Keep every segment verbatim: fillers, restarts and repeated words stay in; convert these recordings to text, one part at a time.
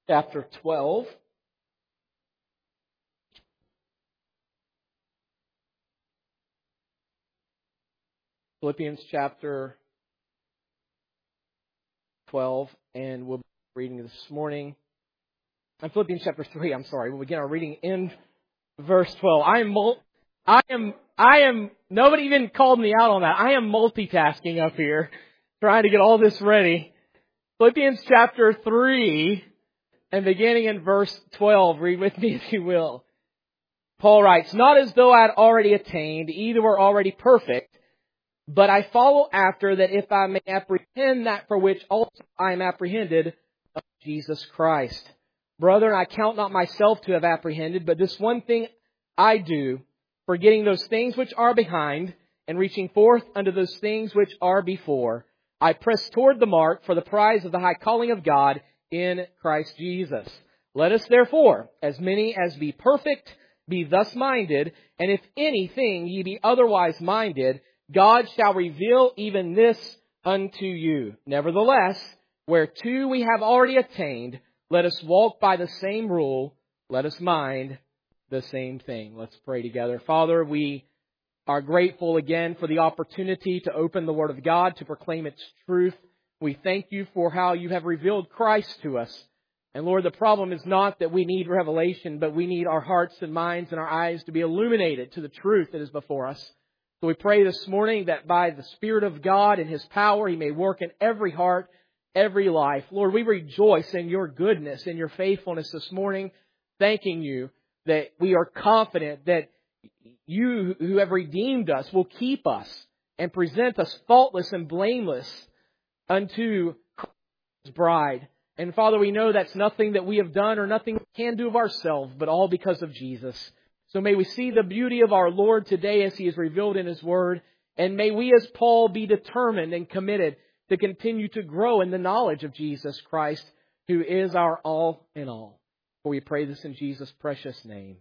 chapter twelve. Philippians chapter twelve, and we'll be reading this morning. And Philippians chapter three, I'm sorry. We'll begin our reading in verse twelve. I am, mul- I am, I am, nobody even called me out on that. I am multitasking up here, trying to get all this ready. Philippians chapter three, and beginning in verse twelve. Read with me if you will. Paul writes, "Not as though I had already attained, either were already perfect, but I follow after, that if I may apprehend that for which also I am apprehended of Jesus Christ. Brethren, I count not myself to have apprehended, but this one thing I do, forgetting those things which are behind, and reaching forth unto those things which are before, I press toward the mark for the prize of the high calling of God in Christ Jesus. Let us therefore, as many as be perfect, be thus minded, and if anything ye be otherwise minded, God shall reveal even this unto you. Nevertheless, whereto we have already attained, let us walk by the same rule. Let us mind the same thing." Let's pray together. Father, we are grateful again for the opportunity to open the Word of God, to proclaim its truth. We thank you for how you have revealed Christ to us. And Lord, the problem is not that we need revelation, but we need our hearts and minds and our eyes to be illuminated to the truth that is before us. So we pray this morning that by the Spirit of God and His power, He may work in every heart, every life. Lord, we rejoice in your goodness and your faithfulness this morning, thanking you that we are confident that you who have redeemed us will keep us and present us faultless and blameless unto Christ's bride. And Father, we know that's nothing that we have done or nothing we can do of ourselves, but all because of Jesus. So may we see the beauty of our Lord today as He is revealed in His Word. And may we as Paul be determined and committed to continue to grow in the knowledge of Jesus Christ, who is our all in all. For we pray this in Jesus' precious name.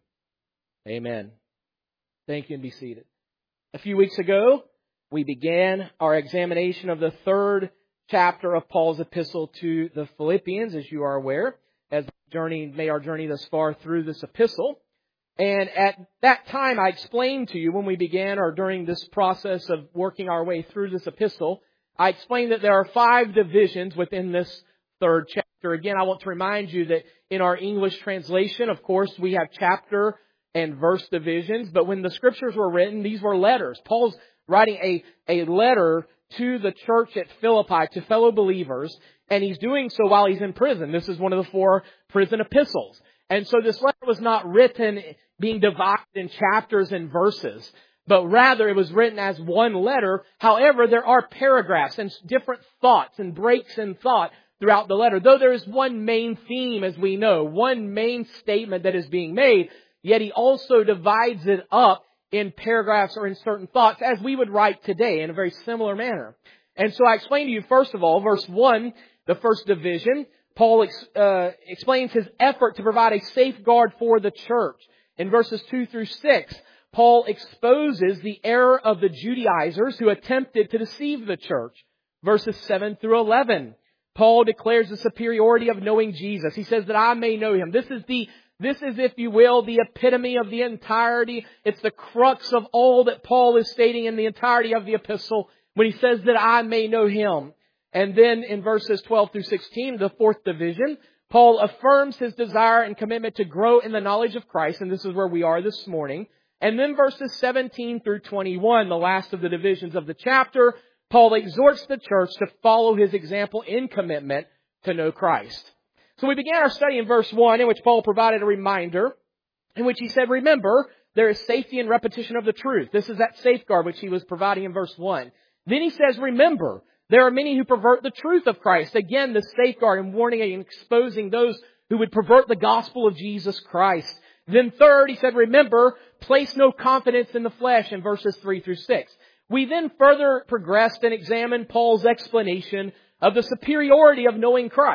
Amen. Thank you, and be seated. A few weeks ago, we began our examination of the third chapter of Paul's epistle to the Philippians, as you are aware, as we journey, made our journey thus far through this epistle. And at that time, I explained to you when we began, or during this process of working our way through this epistle, I explained that there are five divisions within this third chapter. Again, I want to remind you that in our English translation, of course, we have chapter and verse divisions. But when the Scriptures were written, these were letters. Paul's writing a, a letter to the church at Philippi, to fellow believers, and he's doing so while he's in prison. This is one of the four prison epistles. And so this letter was not written being divided in chapters and verses, but rather it was written as one letter. However, there are paragraphs and different thoughts and breaks in thought throughout the letter. Though there is one main theme, as we know, one main statement that is being made, yet he also divides it up in paragraphs or in certain thoughts, as we would write today in a very similar manner. And so I explained to you, first of all, verse one, the first division. Paul uh, explains his effort to provide a safeguard for the church. In verses two through six, Paul exposes the error of the Judaizers who attempted to deceive the church. Verses seven through eleven, Paul declares the superiority of knowing Jesus. He says that I may know Him. This is the This is, if you will, the epitome of the entirety. It's the crux of all that Paul is stating in the entirety of the epistle when he says that I may know Him. And then in verses twelve through sixteen, the fourth division, Paul affirms his desire and commitment to grow in the knowledge of Christ. And this is where we are this morning. And then verses seventeen through twenty-one, the last of the divisions of the chapter, Paul exhorts the church to follow his example in commitment to know Christ. So we began our study in verse one, in which Paul provided a reminder, in which he said, remember, there is safety in repetition of the truth. This is that safeguard which he was providing in verse one. Then he says, remember, there are many who pervert the truth of Christ. Again, the safeguard and warning and exposing those who would pervert the gospel of Jesus Christ. Then third, he said, remember, place no confidence in the flesh, in verses three through six. We then further progressed and examined Paul's explanation of the superiority of knowing Christ.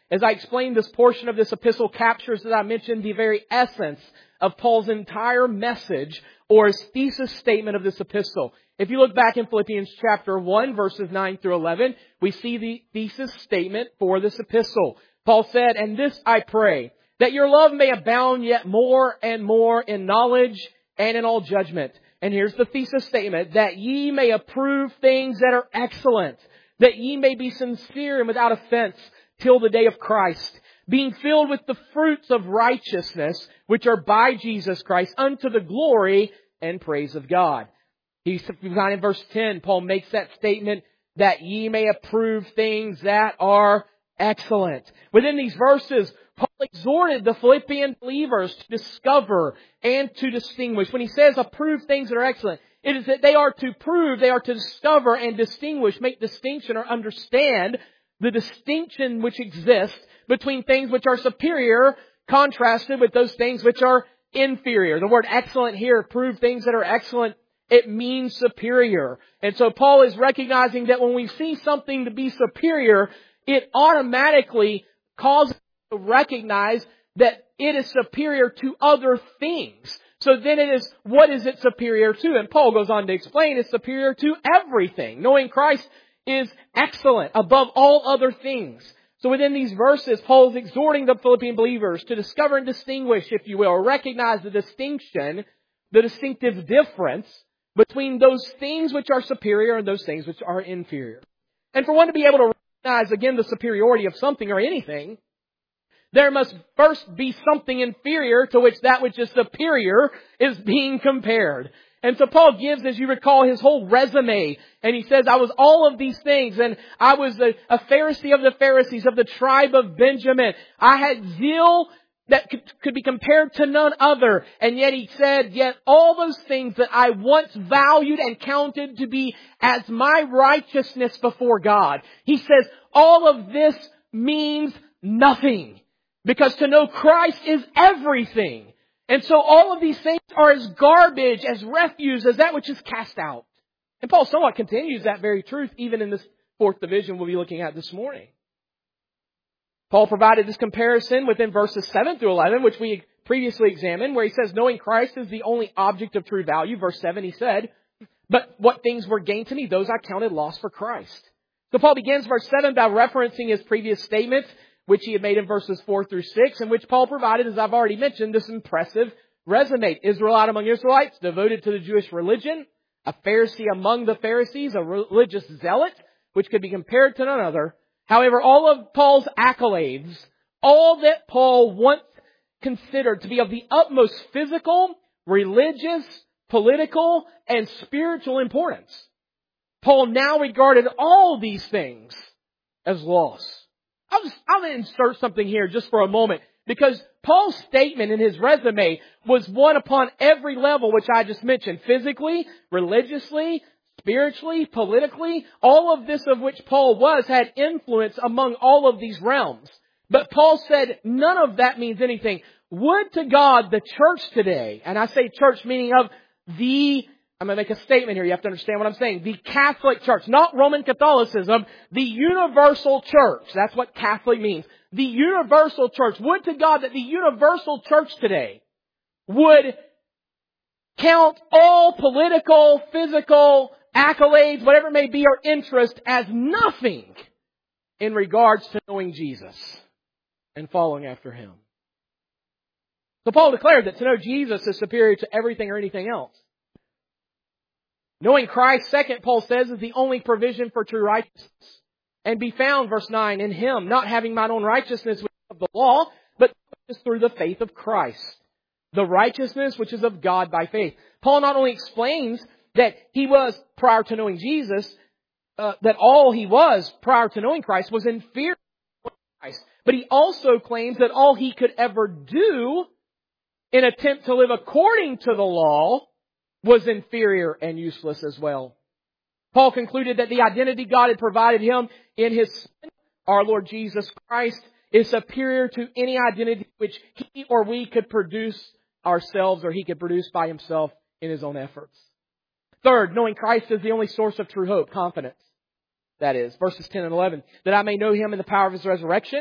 As I explained, this portion of this epistle captures, as I mentioned, the very essence of Paul's entire message or his thesis statement of this epistle. If you look back in Philippians chapter one, verses nine through eleven, we see the thesis statement for this epistle. Paul said, "And this I pray, that your love may abound yet more and more in knowledge and in all judgment." And here's the thesis statement, "that ye may approve things that are excellent, that ye may be sincere and without offense till the day of Christ, being filled with the fruits of righteousness, which are by Jesus Christ, unto the glory and praise of God." He found in verse ten, Paul makes that statement, "that ye may approve things that are excellent." Within these verses, Paul exhorted the Philippian believers to discover and to distinguish. When he says approve things that are excellent, it is that they are to prove, they are to discover and distinguish, make distinction or understand the distinction which exists between things which are superior contrasted with those things which are inferior. The word excellent here, prove things that are excellent, it means superior. And so Paul is recognizing that when we see something to be superior, it automatically causes us to recognize that it is superior to other things. So then it is, what is it superior to? And Paul goes on to explain it's superior to everything. Knowing Christ is excellent above all other things. So within these verses, Paul is exhorting the Philippian believers to discover and distinguish, if you will, or recognize the distinction, the distinctive difference between those things which are superior and those things which are inferior. And for one to be able to recognize, again, the superiority of something or anything, there must first be something inferior to which that which is superior is being compared. And so Paul gives, as you recall, his whole resume. And he says, I was all of these things. And I was a, a Pharisee of the Pharisees, of the tribe of Benjamin. I had zeal that could, could be compared to none other. And yet he said, yet all those things that I once valued and counted to be as my righteousness before God. He says, all of this means nothing. Because to know Christ is everything. And so all of these things are as garbage, as refuse, as that which is cast out. And Paul somewhat continues that very truth even in this fourth division we'll be looking at this morning. Paul provided this comparison within verses seven through eleven, which we previously examined, where he says, knowing Christ is the only object of true value. Verse seven, he said, but what things were gained to me, those I counted loss for Christ. So Paul begins verse seven by referencing his previous statements, which he had made in verses four through six, in which Paul provided, as I've already mentioned, this impressive resume. Israelite among Israelites, devoted to the Jewish religion, a Pharisee among the Pharisees, a religious zealot, which could be compared to none other. However, all of Paul's accolades, all that Paul once considered to be of the utmost physical, religious, political, and spiritual importance, Paul now regarded all these things as loss. I'll just, I'll insert something here just for a moment, because Paul's statement in his resume was one upon every level which I just mentioned. Physically, religiously, spiritually, politically, all of this of which Paul was had influence among all of these realms. But Paul said none of that means anything. Would to God the church today, and I say church meaning of the, I'm going to make a statement here, you have to understand what I'm saying, the Catholic Church, not Roman Catholicism, the universal church. That's what Catholic means. The universal church. Would to God that the universal church today would count all political, physical accolades, whatever it may be, or interest as nothing in regards to knowing Jesus and following after Him. So Paul declared that to know Jesus is superior to everything or anything else. Knowing Christ, second, Paul says, is the only provision for true righteousness. And be found, verse nine, in Him, not having mine own righteousness which is of the law, but through the faith of Christ. The righteousness which is of God by faith. Paul not only explains that he was, prior to knowing Jesus, uh, that all he was prior to knowing Christ was inferior to Christ. But he also claims that all he could ever do in attempt to live according to the law was inferior and useless as well. Paul concluded that the identity God had provided him in His Son, our Lord Jesus Christ, is superior to any identity which he or we could produce ourselves or He could produce by Himself in His own efforts. Third, knowing Christ is the only source of true hope, confidence. That is, verses ten and eleven, that I may know Him in the power of His resurrection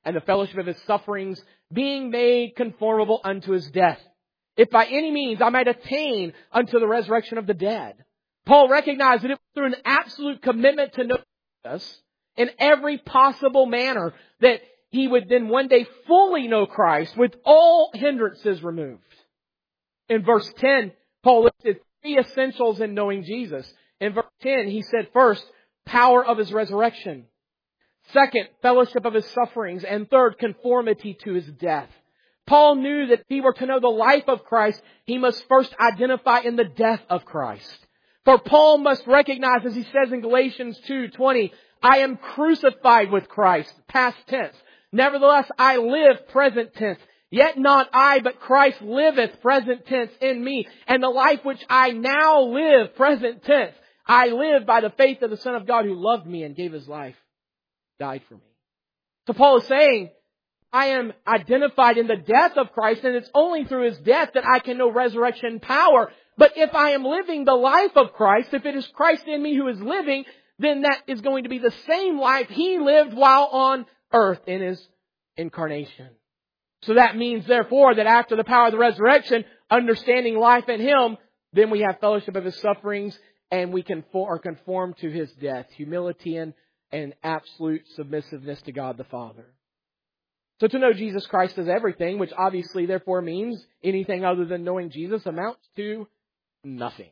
and the fellowship of His sufferings, being made conformable unto His death, if by any means I might attain unto the resurrection of the dead. Paul recognized that it was through an absolute commitment to know Jesus in every possible manner that he would then one day fully know Christ with all hindrances removed. In verse ten, Paul listed three essentials in knowing Jesus. In verse ten, he said first, power of His resurrection. Second, fellowship of His sufferings. And third, conformity to His death. Paul knew that if he were to know the life of Christ, he must first identify in the death of Christ. For Paul must recognize, as he says in Galatians two twenty, I am crucified with Christ, past tense. Nevertheless, I live, present tense. Yet not I, but Christ liveth, present tense, in me. And the life which I now live, present tense, I live by the faith of the Son of God who loved me and gave His life, died for me. So Paul is saying, I am identified in the death of Christ, and it's only through His death that I can know resurrection power. But if I am living the life of Christ, if it is Christ in me who is living, then that is going to be the same life He lived while on earth in His incarnation. So that means, therefore, that after the power of the resurrection, understanding life in Him, then we have fellowship of His sufferings, and we conform, are conformed to His death, humility and, and absolute submissiveness to God the Father. So to know Jesus Christ is everything, which obviously therefore means anything other than knowing Jesus amounts to nothing.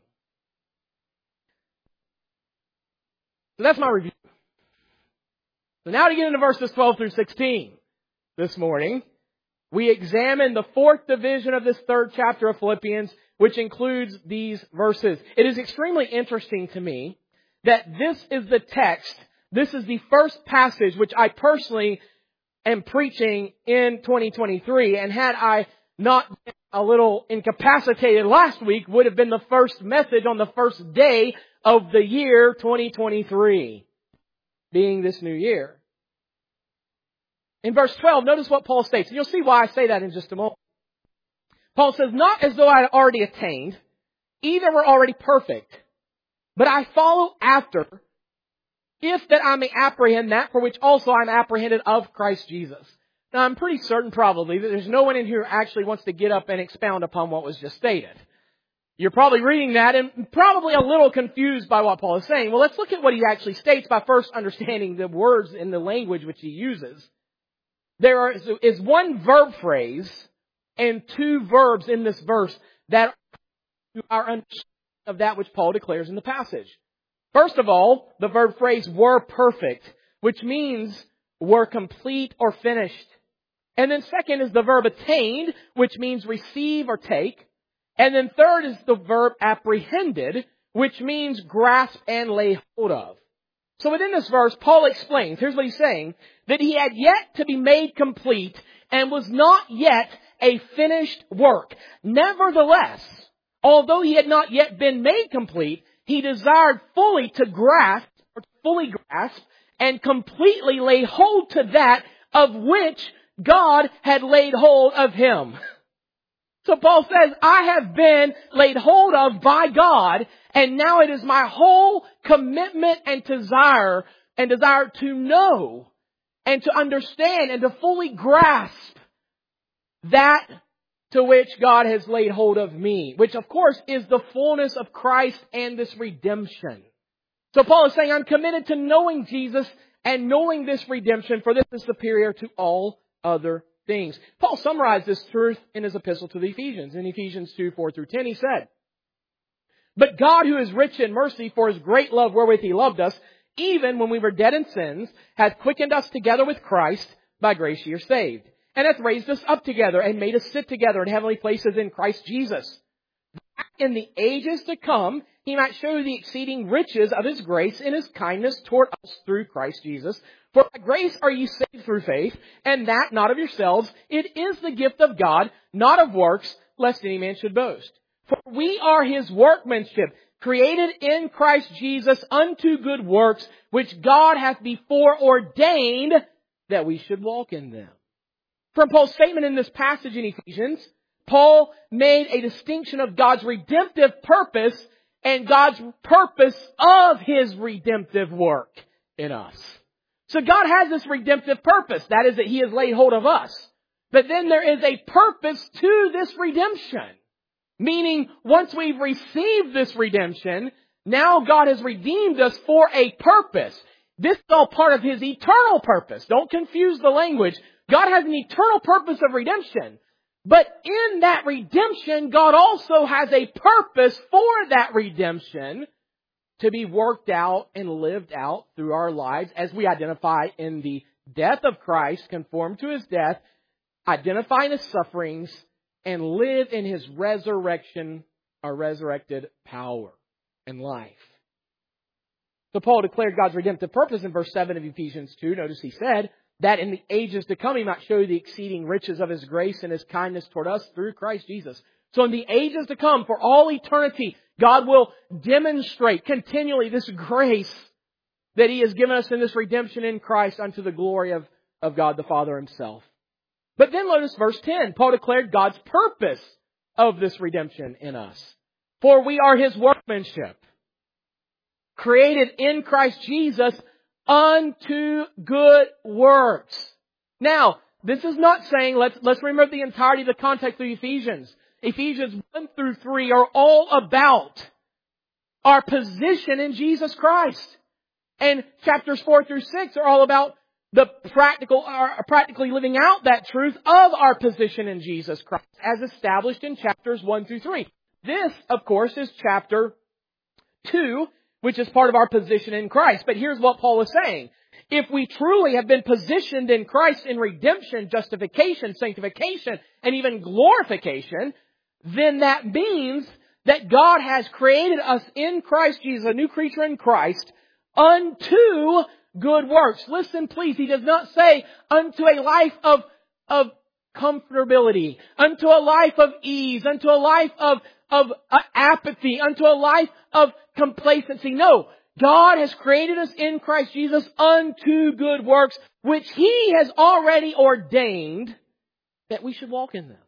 So that's my review. So now to get into verses twelve through sixteen this morning, we examine the fourth division of this third chapter of Philippians, which includes these verses. It is extremely interesting to me that this is the text, this is the first passage which I personally am preaching in twenty twenty-three, and had I not been a little incapacitated last week, would have been the first message on the first day of the year twenty twenty-three, being this new year. In verse twelve, notice what Paul states, and you'll see why I say that in just a moment. Paul says, not as though I had already attained, either were already perfect, but I follow after, if that I may apprehend that for which also I'm apprehended of Christ Jesus. Now, I'm pretty certain probably that there's no one in here who actually wants to get up and expound upon what was just stated. You're probably reading that and probably a little confused by what Paul is saying. Well, let's look at what he actually states by first understanding the words in the language which he uses. There is one verb phrase and two verbs in this verse that are understanding of that which Paul declares in the passage. First of all, the verb phrase were perfect, which means were complete or finished. And then second is the verb attained, which means receive or take. And then third is the verb apprehended, which means grasp and lay hold of. So within this verse, Paul explains, here's what he's saying, that he had yet to be made complete and was not yet a finished work. Nevertheless, although he had not yet been made complete, he desired fully to grasp, or fully grasp, and completely lay hold to that of which God had laid hold of him. So Paul says, I have been laid hold of by God, and now it is my whole commitment and desire, and desire to know, and to understand, and to fully grasp that to which God has laid hold of me, which of course is the fullness of Christ and this redemption. So Paul is saying, I'm committed to knowing Jesus and knowing this redemption, for this is superior to all other things. Paul summarized this truth in his epistle to the Ephesians. In Ephesians two, four through ten, he said, But God, who is rich in mercy, for His great love wherewith He loved us, even when we were dead in sins, hath quickened us together with Christ. By grace ye are saved. And hath raised us up together and made us sit together in heavenly places in Christ Jesus. That in the ages to come, He might show the exceeding riches of His grace in His kindness toward us through Christ Jesus. For by grace are ye saved through faith, and that not of yourselves. It is the gift of God, not of works, lest any man should boast. For we are His workmanship, created in Christ Jesus unto good works, which God hath before ordained that we should walk in them. From Paul's statement in this passage in Ephesians, Paul made a distinction of God's redemptive purpose and God's purpose of His redemptive work in us. So God has this redemptive purpose. That is that He has laid hold of us. But then there is a purpose to this redemption. Meaning, once we've received this redemption, now God has redeemed us for a purpose. This is all part of His eternal purpose. Don't confuse the language. God has an eternal purpose of redemption. But in that redemption, God also has a purpose for that redemption to be worked out and lived out through our lives as we identify in the death of Christ, conform to His death, identify in His sufferings, and live in His resurrection, our resurrected power and life. So Paul declared God's redemptive purpose in verse seven of Ephesians two. Notice he said that in the ages to come He might show the exceeding riches of His grace and His kindness toward us through Christ Jesus. So in the ages to come, for all eternity, God will demonstrate continually this grace that He has given us in this redemption in Christ unto the glory of, of God the Father Himself. But then notice verse ten. Paul declared God's purpose of this redemption in us. For we are His workmanship, created in Christ Jesus unto good works. Now, this is not saying, let's, let's remember the entirety of the context of Ephesians. Ephesians one through three are all about our position in Jesus Christ. And chapters four through six are all about the practical, are practically living out that truth of our position in Jesus Christ as established in chapters one through three. This, of course, is chapter two, which is part of our position in Christ. But here's what Paul is saying. If we truly have been positioned in Christ in redemption, justification, sanctification, and even glorification, then that means that God has created us in Christ Jesus, a new creature in Christ, unto good works. Listen, please. He does not say unto a life of, of comfortability, unto a life of ease, unto a life of, of uh, apathy, unto a life of complacency. No. God has created us in Christ Jesus unto good works, which He has already ordained that we should walk in them.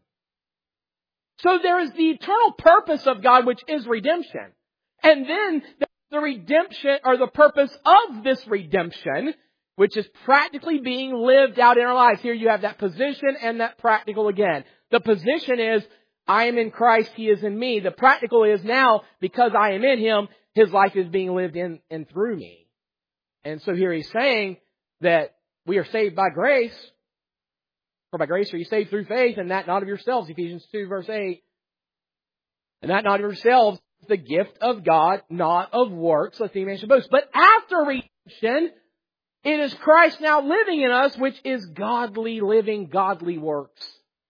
So there is the eternal purpose of God, which is redemption. And then the redemption, or the purpose of this redemption, which is practically being lived out in our lives. Here you have that position and that practical again. The position is, I am in Christ, He is in me. The practical is now, because I am in Him, His life is being lived in and through me. And so here he's saying that we are saved by grace. For by grace are you saved through faith, and that not of yourselves. Ephesians two verse eight. And that not of yourselves is the gift of God, not of works, lest any man should boast. But after redemption, it is Christ now living in us, which is godly living, godly works.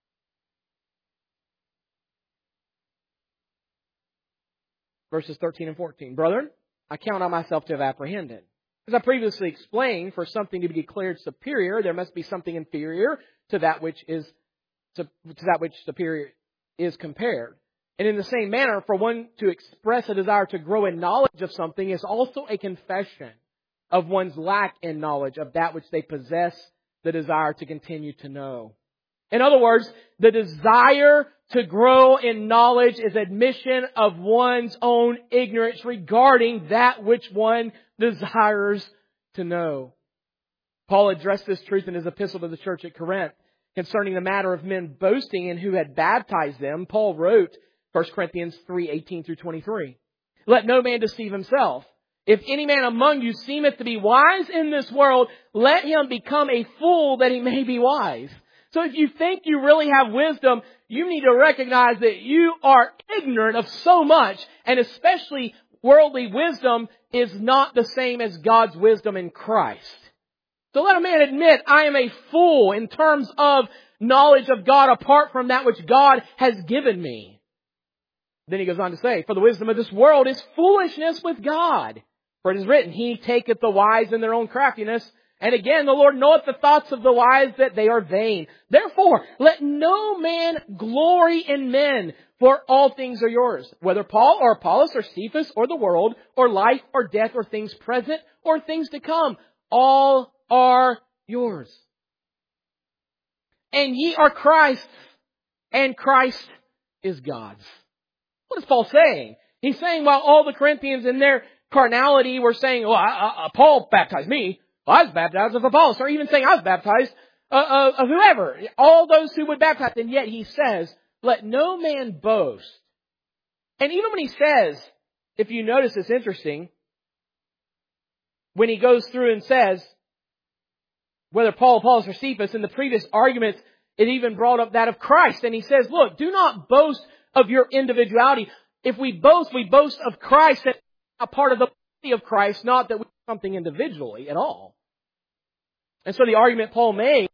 Verses thirteen and fourteen. Brethren, I count on myself to have apprehended. As I previously explained, for something to be declared superior, there must be something inferior to that which is to that which superior is compared. And in the same manner, for one to express a desire to grow in knowledge of something is also a confession of one's lack in knowledge of that which they possess, the desire to continue to know. In other words, the desire to grow in knowledge is admission of one's own ignorance regarding that which one desires to know. Paul addressed this truth in his epistle to the church at Corinth. Concerning the matter of men boasting in who had baptized them, Paul wrote, First Corinthians three, eighteen through twenty-three. Let no man deceive himself. If any man among you seemeth to be wise in this world, let him become a fool that he may be wise. So if you think you really have wisdom, you need to recognize that you are ignorant of so much, and especially worldly wisdom is not the same as God's wisdom in Christ. So let a man admit, I am a fool in terms of knowledge of God apart from that which God has given me. Then he goes on to say, for the wisdom of this world is foolishness with God. For it is written, He taketh the wise in their own craftiness. And again, the Lord knoweth the thoughts of the wise, that they are vain. Therefore, let no man glory in men, for all things are yours. Whether Paul or Apollos or Cephas or the world, or life or death or things present or things to come, all are yours. And ye are Christ's, and Christ is God's. What is Paul saying? He's saying while all the Corinthians in their carnality were saying, well, I, I, Paul baptized me. Well, I was baptized of Apollos, or even saying I was baptized uh, uh, of whoever. All those who would baptize. And yet he says, let no man boast. And even when he says, if you notice, it's interesting, when he goes through and says, whether Paul, Apollos, or Cephas, in the previous arguments, it even brought up that of Christ. And he says, look, do not boast of your individuality. If we boast, we boast of Christ and a part of the body of Christ, not that we do something individually at all. And so the argument Paul makes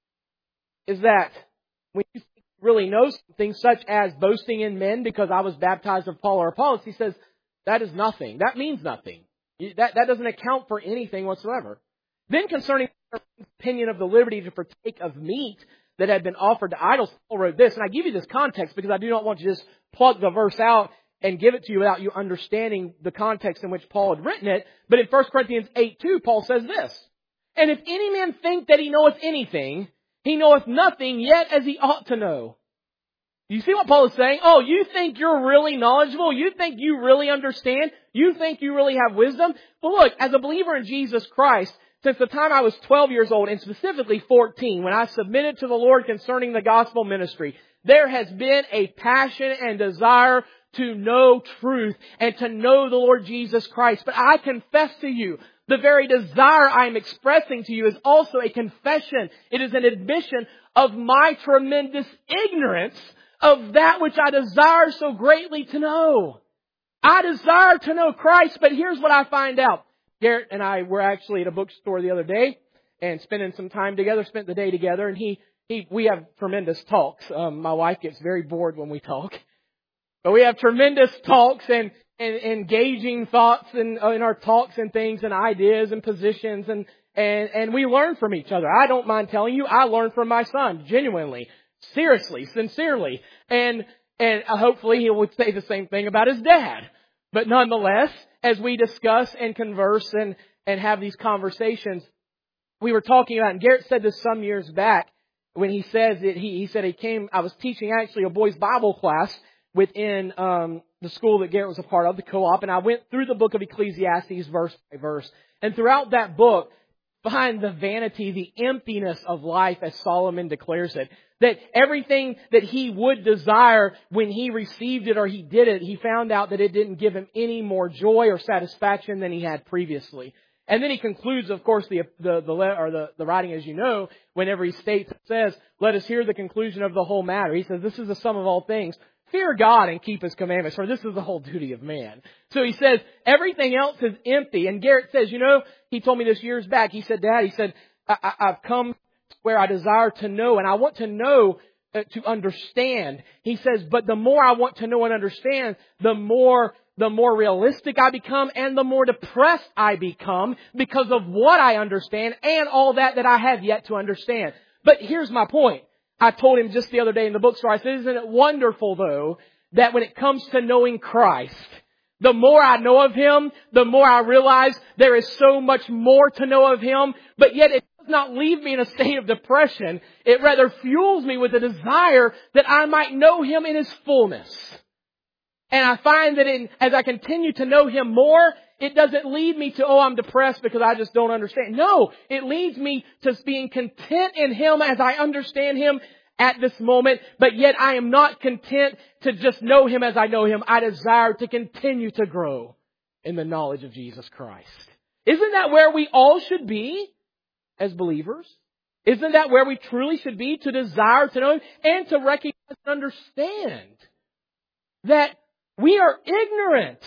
is that when you really know something such as boasting in men because I was baptized of Paul or Apollos, he says that is nothing. That means nothing. That, that doesn't account for anything whatsoever. Then concerning the opinion of the liberty to partake of meat that had been offered to idols, Paul wrote this. And I give you this context because I do not want to just plug the verse out and give it to you without you understanding the context in which Paul had written it. But in First Corinthians eight two, Paul says this. And if any man think that he knoweth anything, he knoweth nothing yet as he ought to know. You see what Paul is saying? Oh, you think you're really knowledgeable? You think you really understand? You think you really have wisdom? Well, look, as a believer in Jesus Christ, since the time I was twelve years old, and specifically fourteen, when I submitted to the Lord concerning the gospel ministry, there has been a passion and desire to know truth and to know the Lord Jesus Christ. But I confess to you, the very desire I am expressing to you is also a confession. It is an admission of my tremendous ignorance of that which I desire so greatly to know. I desire to know Christ, but here's what I find out. Garrett and I were actually at a bookstore the other day and spending some time together, spent the day together, and he, he we have tremendous talks. Um, my wife gets very bored when we talk. But we have tremendous talks and, and engaging thoughts in, uh, in our talks and things and ideas and positions, and, and, and we learn from each other. I don't mind telling you, I learn from my son, genuinely, seriously, sincerely. And, and hopefully he would say the same thing about his dad. But nonetheless, as we discuss and converse and, and have these conversations, we were talking about, and Garrett said this some years back, when he says that he, he said he came, I was teaching actually a boys' Bible class within um, the school that Garrett was a part of, the co-op, and I went through the book of Ecclesiastes verse by verse. And throughout that book, behind the vanity, the emptiness of life, as Solomon declares it, that everything that he would desire when he received it or he did it, he found out that it didn't give him any more joy or satisfaction than he had previously. And then he concludes, of course, the the the, or the, the writing, as you know, whenever he states, it says, let us hear the conclusion of the whole matter. He says, this is the sum of all things. Fear God and keep His commandments, for this is the whole duty of man. So he says, everything else is empty. And Garrett says, you know, he told me this years back. He said, Dad, he said, I, I, I've come where I desire to know, and I want to know uh, to understand. He says, but the more I want to know and understand, the more the more realistic I become and the more depressed I become because of what I understand and all that that I have yet to understand. But here's my point. I told him just the other day in the bookstore, I said, isn't it wonderful, though, that when it comes to knowing Christ, the more I know of Him, the more I realize there is so much more to know of Him, but yet it does not leave me in a state of depression. It rather fuels me with a desire that I might know Him in His fullness. And I find that in, as I continue to know Him more, it doesn't lead me to, oh, I'm depressed because I just don't understand. No, it leads me to being content in Him as I understand Him at this moment. But yet I am not content to just know Him as I know Him. I desire to continue to grow in the knowledge of Jesus Christ. Isn't that where we all should be as believers? Isn't that where we truly should be, to desire to know Him and to recognize and understand that we are ignorant?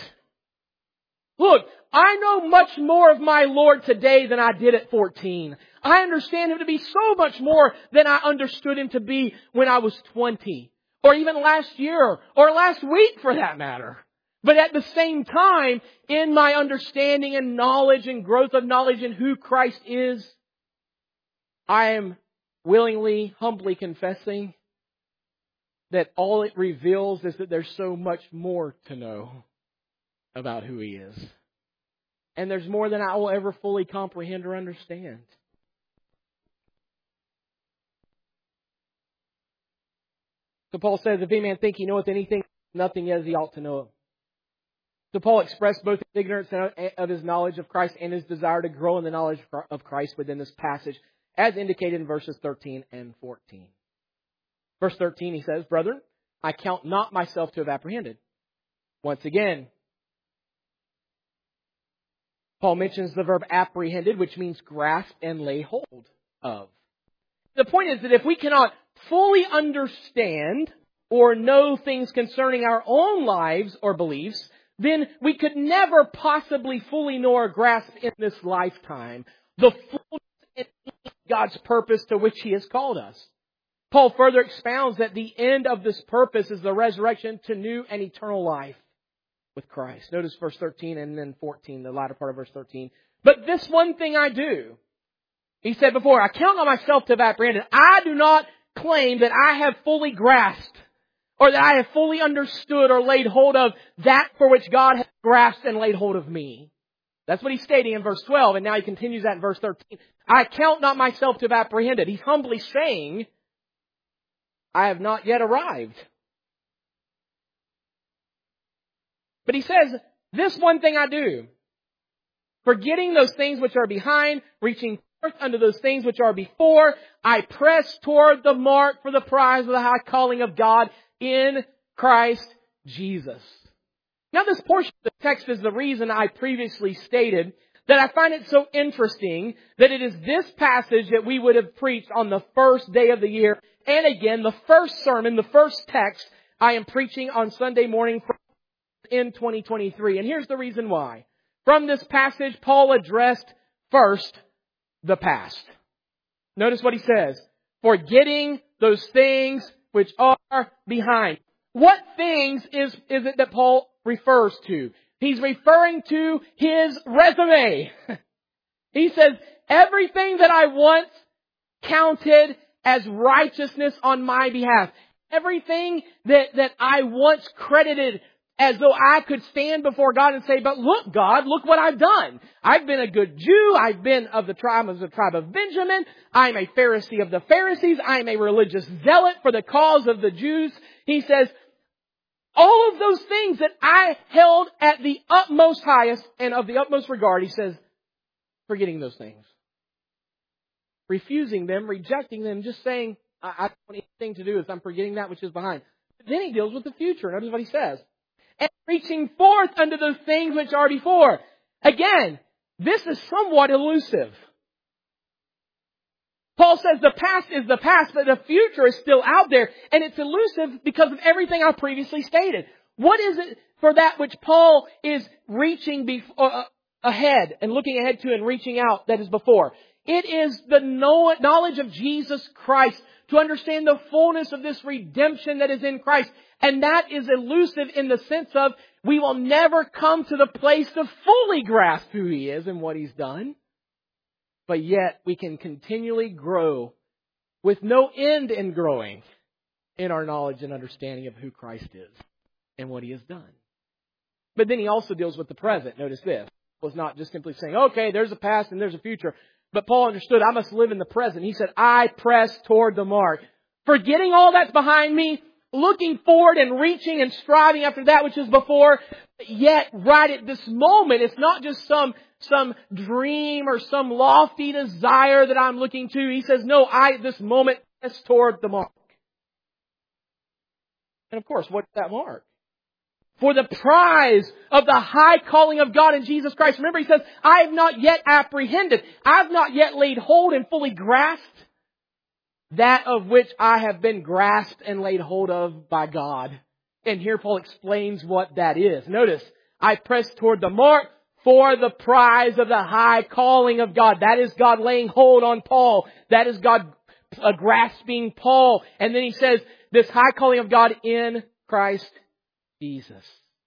Look, I know much more of my Lord today than I did at fourteen. I understand Him to be so much more than I understood Him to be when I was twenty. Or even last year, or last week for that matter. But at the same time, in my understanding and knowledge and growth of knowledge in who Christ is, I am willingly, humbly confessing that all it reveals is that there's so much more to know about who He is. And there's more than I will ever fully comprehend or understand. So Paul says, if any man think he knoweth anything, nothing yet as he ought to know it. So Paul expressed both his ignorance of his knowledge of Christ and his desire to grow in the knowledge of Christ within this passage, as indicated in verses thirteen and fourteen. Verse thirteen, he says, "Brethren, I count not myself to have apprehended." Once again, Paul mentions the verb apprehended, which means grasp and lay hold of. The point is that if we cannot fully understand or know things concerning our own lives or beliefs, then we could never possibly fully know or grasp in this lifetime the fullness and God's purpose to which He has called us. Paul further expounds that the end of this purpose is the resurrection to new and eternal life with Christ. Notice verse thirteen and then fourteen, the latter part of verse thirteen. "But this one thing I do," he said before, "I count not myself to have apprehended." I do not claim that I have fully grasped or that I have fully understood or laid hold of that for which God has grasped and laid hold of me. That's what he's stating in verse twelve, and now he continues that in verse thirteen. "I count not myself to have apprehended." He's humbly saying, I have not yet arrived. But he says, "This one thing I do, forgetting those things which are behind, reaching forth unto those things which are before, I press toward the mark for the prize of the high calling of God in Christ Jesus." Now this portion of the text is the reason I previously stated that I find it so interesting that it is this passage that we would have preached on the first day of the year. And again, the first sermon, the first text I am preaching on Sunday morning in twenty twenty-three. And here's the reason why. From this passage, Paul addressed first the past. Notice what he says. "Forgetting those things which are behind." What things is, is it that Paul refers to? He's referring to his resume. He says, everything that I once counted as righteousness on my behalf, everything that, that I once credited as though I could stand before God and say, "But look, God, look what I've done. I've been a good Jew. I've been of the tribe of the tribe of Benjamin. I'm a Pharisee of the Pharisees. I'm a religious zealot for the cause of the Jews." He says, all of those things that I held at the utmost highest and of the utmost regard, he says, forgetting those things. Refusing them, rejecting them, just saying, I, I don't want anything to do with, I'm forgetting that which is behind. But then he deals with the future. Notice what he says. "And reaching forth unto those things which are before." Again, this is somewhat elusive. Paul says the past is the past, but the future is still out there. And it's elusive because of everything I previously stated. What is it for that which Paul is reaching before, uh, ahead and looking ahead to and reaching out that is before? It is the knowledge of Jesus Christ, to understand the fullness of this redemption that is in Christ. And that is elusive in the sense of we will never come to the place to fully grasp who He is and what He's done. But yet we can continually grow with no end in growing in our knowledge and understanding of who Christ is and what He has done. But then he also deals with the present. Notice this. It was not just simply saying, okay, there's a past and there's a future. But Paul understood I must live in the present. He said, I press toward the mark. Forgetting all that's behind me, looking forward and reaching and striving after that which is before. Yet, right at this moment, it's not just some, some dream or some lofty desire that I'm looking to. He says, no, I at this moment press toward the mark. And of course, what's that mark? For the prize of the high calling of God in Jesus Christ. Remember, he says, I have not yet apprehended. I have not yet laid hold and fully grasped that of which I have been grasped and laid hold of by God. And here Paul explains what that is. Notice, I press toward the mark for the prize of the high calling of God. That is God laying hold on Paul. That is God uh, grasping Paul. And then he says, this high calling of God in Christ Jesus.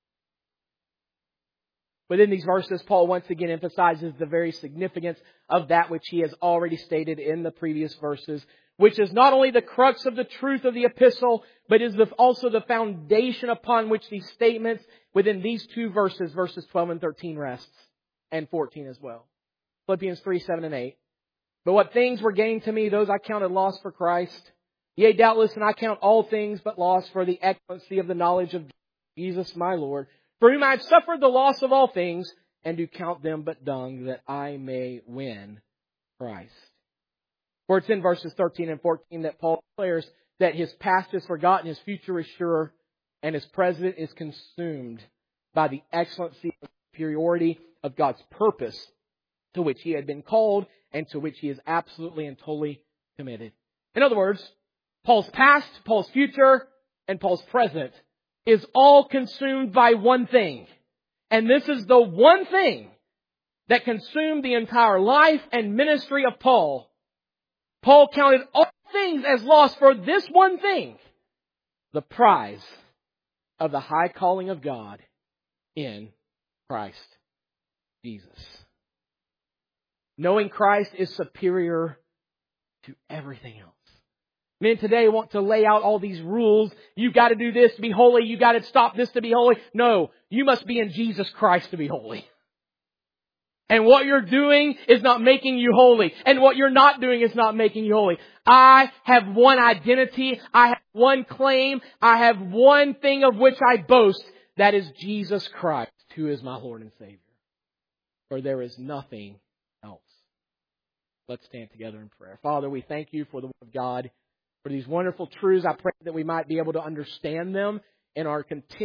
Within these verses, Paul once again emphasizes the very significance of that which he has already stated in the previous verses, which is not only the crux of the truth of the epistle, but is the, also the foundation upon which these statements within these two verses, verses twelve and thirteen rests, and fourteen as well. Philippians three, seven and eight. But what things were gained to me, those I counted loss for Christ. Yea, doubtless, and I count all things but loss for the excellency of the knowledge of Jesus my Lord, for whom I have suffered the loss of all things, and do count them but dung, that I may win Christ. For it's in verses thirteen and fourteen that Paul declares that his past is forgotten, his future is sure, and his present is consumed by the excellency and superiority of God's purpose to which he had been called and to which he is absolutely and totally committed. In other words, Paul's past, Paul's future, and Paul's present is all consumed by one thing. And this is the one thing that consumed the entire life and ministry of Paul. Paul counted all things as lost for this one thing, the prize of the high calling of God in Christ Jesus. Knowing Christ is superior to everything else. Men today want to lay out all these rules. You've got to do this to be holy. You've got to stop this to be holy. No, you must be in Jesus Christ to be holy. And what you're doing is not making you holy. And what you're not doing is not making you holy. I have one identity. I have one claim. I have one thing of which I boast. That is Jesus Christ, who is my Lord and Savior. For there is nothing else. Let's stand together in prayer. Father, we thank you for the Word of God, for these wonderful truths. I pray that we might be able to understand them in our continued